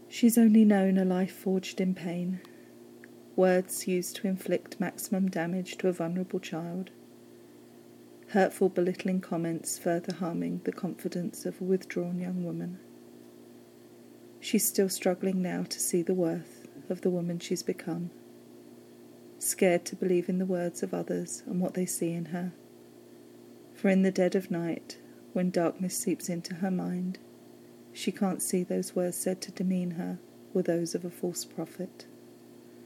She's only known a life forged in pain, words used to inflict maximum damage to a vulnerable child, hurtful belittling comments further harming the confidence of a withdrawn young woman. She's still struggling now to see the worth of the woman she's become, scared to believe in the words of others and what they see in her. For in the dead of night, when darkness seeps into her mind, she can't see those words said to demean her were those of a false prophet.